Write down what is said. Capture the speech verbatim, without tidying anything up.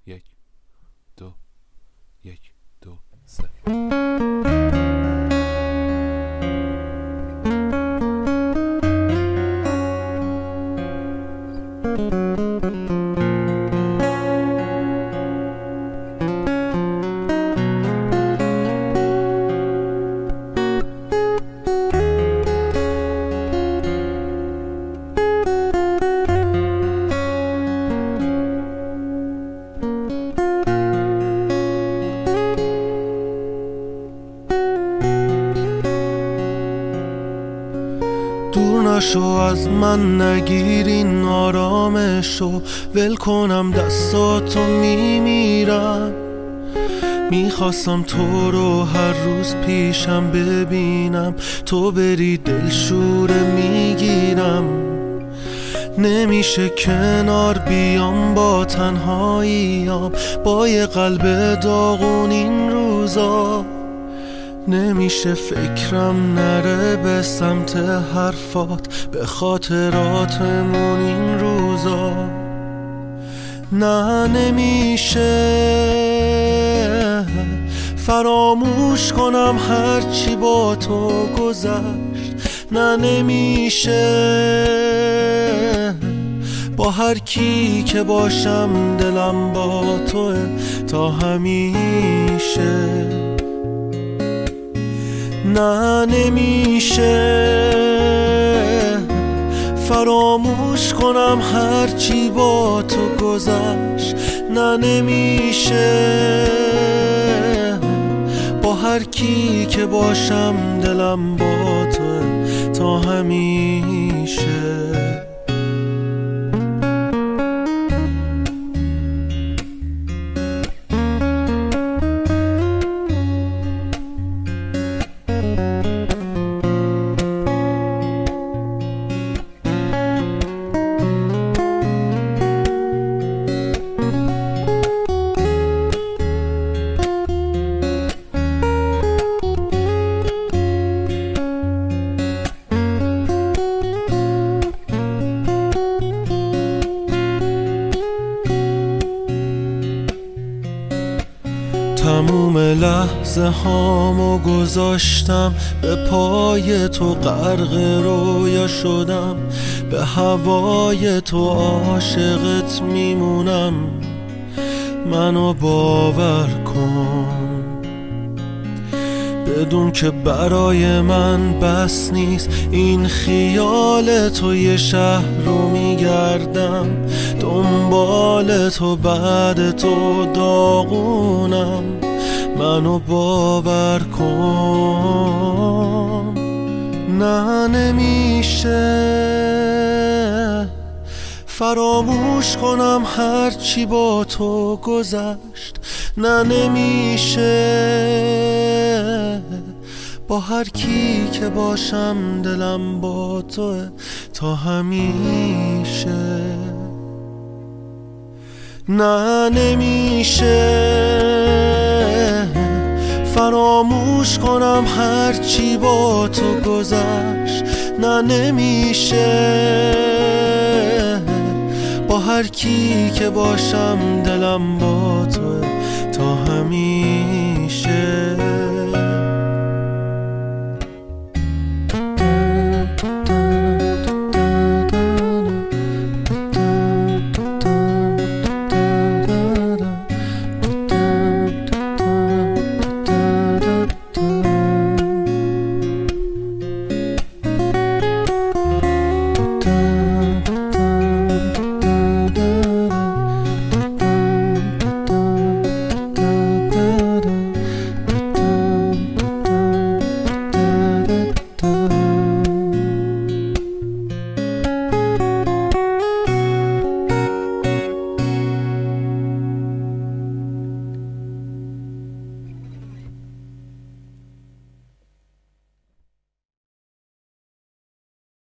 یک دو یک دو سه. دور نشو از من، نگیر این آرامشو، ول کنم دستاتو میمیرم. میخواستم تو رو هر روز پیشم ببینم، تو بری دلشوره میگیرم. نمیشه کنار بیام با تنهاییام، با یه قلب داغون این روزا. نمیشه فکرم نره به سمت حرفات، به خاطراتمون این روزا. نه نمیشه فراموش کنم هرچی با تو گذشت. نه نمیشه با هر کی که باشم دلم با توه تا همیشه. نه نمیشه فراموش کنم هرچی با تو گذشت. نه نمیشه با هر کی که باشم دلم با تو تا همیشه. تموم لحظه هامو گذاشتم به پای تو، غرق رویا شدم، به هوای تو عاشقت میمونم. منو باور کن بدون که برای من بس نیست این خیال تو. یه شهر رو میگردم دنبال تو، بعد تو داغونم. منو باور کن. نه نمیشه فراموش کنم هرچی با تو گذشت. نه نمیشه با هر کی که باشم دلم با تو تا همیشه. نه نمیشه فراموش کنم هرچی با تو گذشت. نه نمیشه با هر کی که باشم دلم با تو تا همیشه.